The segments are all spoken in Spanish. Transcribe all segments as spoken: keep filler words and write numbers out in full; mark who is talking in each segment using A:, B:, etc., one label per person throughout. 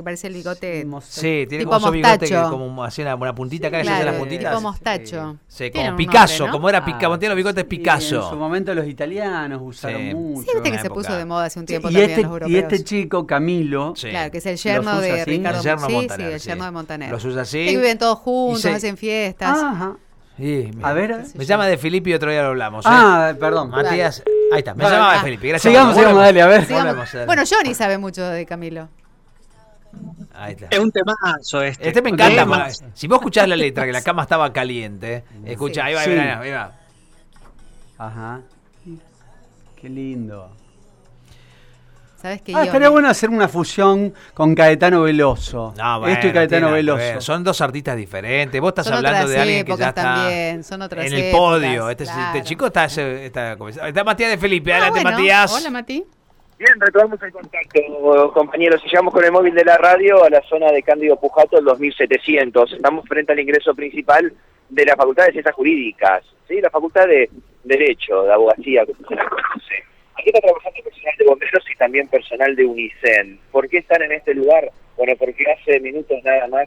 A: que parecía el bigote.
B: Sí, tiene
A: tipo
B: como un bigote que
A: mostacho.
B: como hacía una, una puntita acá,
A: Claro,
B: que se hace las puntitas.
A: tipo mostacho.
B: Sí,
A: Tiene
B: como
A: un
B: Picasso,
A: nombre, ¿no?
B: como era Picasso,
C: Ah,
B: tiene los bigotes
C: sí,
B: Picasso.
C: en su momento los italianos usaron
B: Sí.
C: mucho.
A: Sí, viste que
B: una
A: se
B: época.
A: puso de moda hace un tiempo
C: y,
A: también
C: este,
A: los europeos.
C: y este chico, Camilo,
B: Sí.
A: Claro, que es el yerno
C: ¿Los usa
A: de
C: así?
A: Ricardo
B: El yerno
A: sí,
B: Montaner,
A: sí, el
B: sí.
A: yerno de Montaner.
B: Los usa así.
A: Que viven todos juntos,
B: Y se-
A: hacen fiestas.
C: Ajá.
B: Sí, me,
C: A ver.
B: me llama de Felipe y otro día lo hablamos. ¿eh?
C: Ah, perdón.
B: Matías, ahí está, me
C: Dale.
B: llamaba de
A: Ah.
B: Felipe. Gracias.
C: Sigamos,
B: Volvemos.
C: sigamos, dale, a ver.
A: Sigamos.
B: Volvemos, dale.
A: Bueno, Johnny sabe mucho de Camilo.
B: Ahí está.
D: Es un temazo este.
B: Este me encanta.
D: Ok.
B: ma- Si vos escuchás la letra, que la cama estaba caliente, escucha,
A: Sí.
B: ahí va,
C: Sí.
B: ahí va, ahí va.
C: Ajá. Qué lindo.
A: ¿Sabes qué?
C: Ah, estaría bueno hacer una fusión con Caetano Veloso.
B: No, bueno,
C: Esto y
B: no
C: Caetano
B: tiene nada que
C: Veloso.
B: ver. Son dos artistas diferentes. Vos estás
A: Son
B: hablando
A: otras
B: de alguien que ya
A: épocas
B: está
A: también, son otras
B: en el
A: épocas,
B: podio. Este,
A: claro.
B: este chico está, está, está, está Matías de Felipe.
A: Ah,
B: Adelante,
A: bueno.
B: Matías.
A: Hola, Mati.
E: Bien, retomamos el contacto, compañeros. Y llegamos con el móvil de la radio a la zona de Cándido Pujato, el dos mil setecientos. Estamos frente al ingreso principal de la Facultad de Ciencias Jurídicas, ¿sí? La Facultad de Derecho, de Abogacía, como se la conoce. Aquí está trabajando personal de bomberos y también personal de UNICEN. ¿Por qué están en este lugar? Bueno, porque hace minutos nada más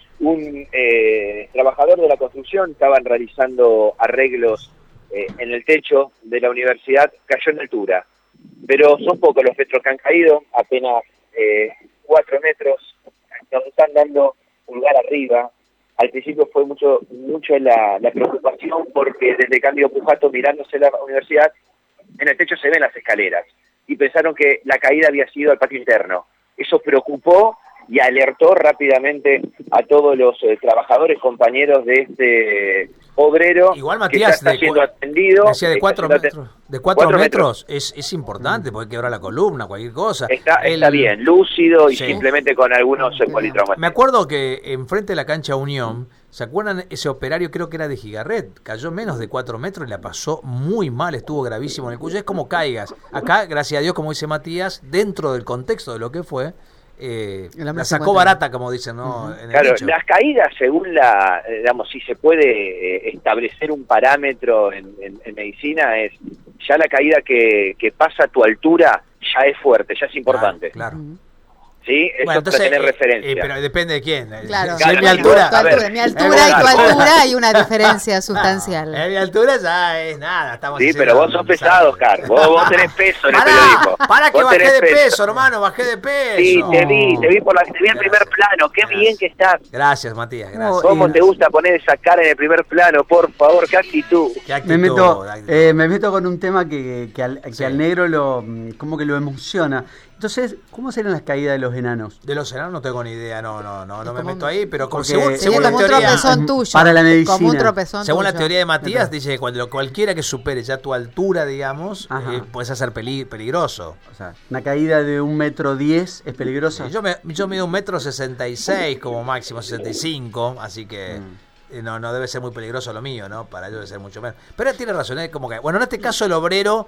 E: un eh, trabajador de la construcción estaban realizando arreglos eh, en el techo de la universidad, cayó en altura. Pero son pocos los metros que han caído, apenas eh, cuatro metros, nos están dando pulgar arriba. Al principio fue mucho mucho la, la preocupación porque desde Cándido Pujato, mirándose la universidad, en el techo se ven las escaleras y pensaron que la caída había sido al patio interno. Eso preocupó y alertó rápidamente a todos los eh, trabajadores, compañeros de este obrero.
B: Igual,
E: que
B: Matías,
E: ya está
B: de
E: siendo
B: cua-
E: atendido.
B: decía de
E: está
B: cuatro
E: siendo
B: metros.
E: aten-
B: De cuatro,
E: cuatro
B: metros, es, es importante, porque quebrar la columna, cualquier cosa.
E: Está,
B: El-
E: está bien, lúcido y
B: Sí.
E: simplemente con algunos eh, politraumas.
B: Me acuerdo que enfrente de la cancha Unión, ¿se acuerdan? Ese operario creo que era de Gigarret, cayó menos de cuatro metros y la pasó muy mal, estuvo gravísimo en el cuello. Es como caigas. Acá, gracias a Dios, como dice Matías, dentro del contexto de lo que fue, eh,
A: El hombre
B: la
A: se
B: sacó
A: encuentra.
B: barata, como dicen, ¿no? En el
E: Claro,
B: dicho.
E: las caídas, según la, eh, digamos, si se puede eh, establecer un parámetro en, en- en medicina, es ya la caída que, que pasa a tu altura ya es fuerte, ya es importante.
B: Claro. claro.
E: ¿Sí? Eso
B: Bueno,
E: es para
B: entonces,
E: tener
B: eh,
E: referencia.
B: eh, pero depende de quién.
A: Claro.
B: Si es mi
E: Claro,
B: altura.
A: Tu
E: a ver,
A: altura, mi altura
E: es
A: y tu
E: verdad.
A: altura hay una diferencia sustancial.
B: En mi altura ya es nada. Estamos
E: Sí,
B: haciendo
E: pero vos sos
B: un
E: pesado,
B: desastre.
E: Oscar. Vos, vos tenés peso en el
B: Pará,
E: periodismo.
B: pará que
E: Vos
B: bajé
E: tenés
B: de peso, hermano, bajé de peso.
E: Sí, te vi, te vi por la, te vi en
B: Gracias.
E: primer plano. Qué
B: Gracias.
E: bien que estás.
B: Gracias, Matías, gracias.
E: ¿Cómo
C: y-
E: te gusta poner esa cara en el primer plano? Por favor, qué actitud.
B: Qué actitud,
C: Me meto,
B: actitud.
C: eh, me meto con un tema que, que, al, que
B: Sí.
C: al negro lo mm, como que lo emociona. Entonces, ¿cómo serán las caídas de los enanos?
B: De los enanos no tengo ni idea, no, no, no, no me
A: como
B: meto
A: un-
B: ahí, pero como
C: Porque
B: según,
C: sería
B: según
A: Sería
B: la
A: como un
B: teoría,
A: tropezón tuyo.
C: para la
A: Como un
C: medicina.
A: tropezón
B: según la
A: tuyo.
B: teoría de Matías, dice que cuando cualquiera que supere ya tu altura, digamos,
C: Ajá.
B: eh, puedes hacer peli- peligroso.
C: O sea, una caída de un metro diez es peligrosa.
B: Yo, me, yo mido un metro sesenta y seis como máximo, sesenta y cinco, así que
C: Mm.
B: eh, no, no debe ser muy peligroso lo mío, ¿no? Para yo debe ser mucho menos. Pero él tiene razón, es como que, bueno, en este caso el obrero,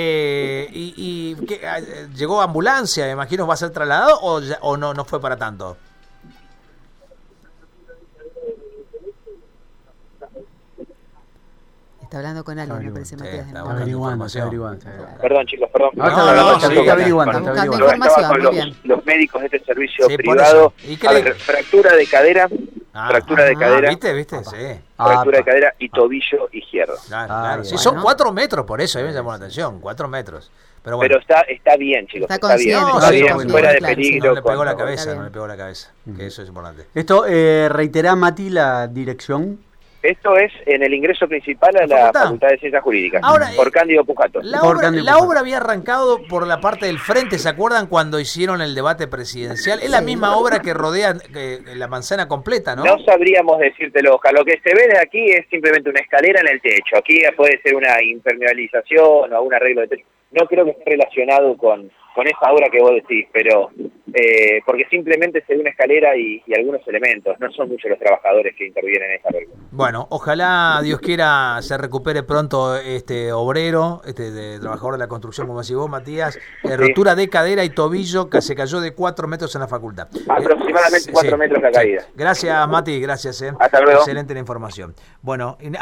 B: eh, y, y ¿qué? Ah, eh, llegó ambulancia, me imagino, va a ser trasladado o, ya- o no, no fue para tanto.
A: Está hablando con alguien, me parece,
B: Sí,
A: Matías.
B: está
A: ¿no?
B: buscando
C: Averiguando, está
B: información.
C: averiguando. está averiguando.
E: Perdón, chicos, perdón.
C: No, está
B: No,
C: averiguando,
B: no,
C: está
B: sí,
C: averiguando,
A: está
C: está
A: buscando
C: averiguando.
E: Yo estaba
A: información,
E: con
A: muy
E: los,
A: bien.
E: los médicos de este servicio
B: Sí, por
E: privado.
B: eso. ¿Y qué
E: A
B: le-
E: ver, fractura de cadera,
B: Ah,
E: fractura de
B: ah,
E: cadera,
B: ¿Viste? ¿Viste? Sí.
E: fractura de
C: Apa.
E: cadera y tobillo izquierdo.
B: Claro,
C: Ah,
B: claro.
C: bien.
B: Sí, son
A: Bueno.
B: cuatro metros, por eso, a mí me llamó la atención, cuatro metros. Pero bueno,
E: Pero está está bien, chicos.
A: Está
E: Está, bien,
A: consciente,
E: está
B: sí,
E: bien,
B: está
E: fuera de
A: consciente,
E: peligro.
B: no le pegó
E: con-
B: la cabeza,
A: Está
B: no
A: bien.
B: le pegó la cabeza, que eso es importante.
C: Esto, eh, reiterá, Mati, la dirección.
E: Esto es en el ingreso principal a
B: ¿La
E: la
B: facultad?
E: Facultad de Ciencias Jurídicas,
B: Ahora,
E: por
B: eh,
E: Cándido Pujato.
B: La
C: Por
B: obra,
C: Cándido
B: la
C: Pujato.
B: obra había arrancado por la parte del frente, ¿se acuerdan cuando hicieron el debate presidencial? Es la misma obra que rodea eh, la manzana completa, ¿no?
E: No sabríamos decírtelo, Oscar. Lo que se ve de aquí es simplemente una escalera en el techo. Aquí puede ser una impermeabilización o un arreglo de techo. No creo que esté relacionado con, con esa obra que vos decís, pero eh, porque simplemente se ve una escalera y, y algunos elementos. No son muchos los trabajadores que intervienen en esta arreglo.
B: Bueno, ojalá Dios quiera se recupere pronto este obrero, este de trabajador de la construcción, como decís vos, Matías, eh, rotura de cadera y tobillo, que se cayó de cuatro metros en la facultad.
E: Aproximadamente
B: Eh,
E: cuatro metros la caída.
B: Gracias, Mati, gracias. Eh.
E: Hasta luego.
B: Excelente la información. Bueno, y